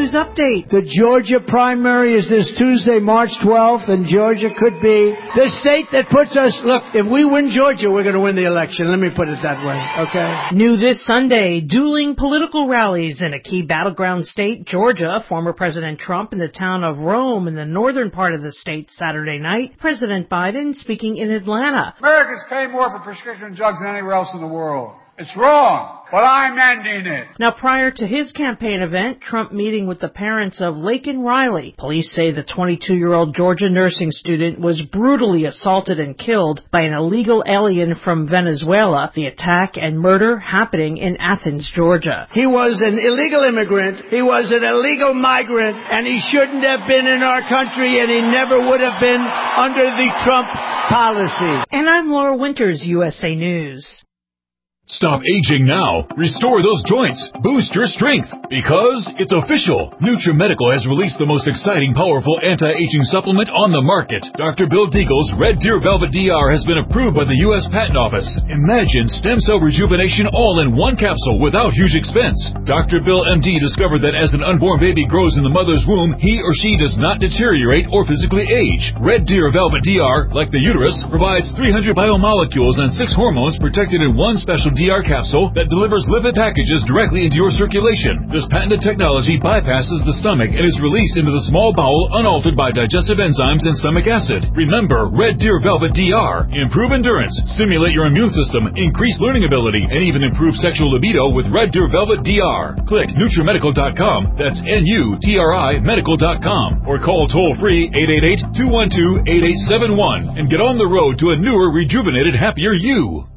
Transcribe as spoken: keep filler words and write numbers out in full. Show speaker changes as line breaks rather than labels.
News Update.
The Georgia primary is this Tuesday, March twelfth, and Georgia could be the state that puts us, look, if we win Georgia, we're going to win the election. Let me put it that way, okay?
New this Sunday, dueling political rallies in a key battleground state, Georgia. Former President Trump in the town of Rome in the northern part of the state Saturday night. President Biden speaking in Atlanta.
Americans pay more for prescription drugs than anywhere else in the world. It's wrong, but I'm ending it.
Now, prior to his campaign event, Trump meeting with the parents of Laken Riley. Police say the twenty-two-year-old Georgia nursing student was brutally assaulted and killed by an illegal alien from Venezuela. The attack and murder happening in Athens, Georgia.
He was an illegal immigrant. He was an illegal migrant, and he shouldn't have been in our country, and he never would have been under the Trump policy.
And I'm Laura Winters, U S A News.
Stop aging now. Restore those joints. Boost your strength. Because it's official. NutriMedical has released the most exciting, powerful anti-aging supplement on the market. Doctor Bill Deagle's Red Deer Velvet D R has been approved by the U S Patent Office. Imagine stem cell rejuvenation all in one capsule without huge expense. Doctor Bill M D discovered that as an unborn baby grows in the mother's womb, he or she does not deteriorate or physically age. Red Deer Velvet D R, like the uterus, provides three hundred biomolecules and six hormones protected in one special D R capsule that delivers lipid packages directly into your circulation. This patented technology bypasses the stomach and is released into the small bowel unaltered by digestive enzymes and stomach acid. Remember, Red Deer Velvet D R. Improve endurance, stimulate your immune system, increase learning ability, and even improve sexual libido with Red Deer Velvet D R. Click NutriMedical dot com, that's N U T R I Medical dot com, or call toll-free eight eight eight, two one two, eight eight seven one and get on the road to a newer, rejuvenated, happier you.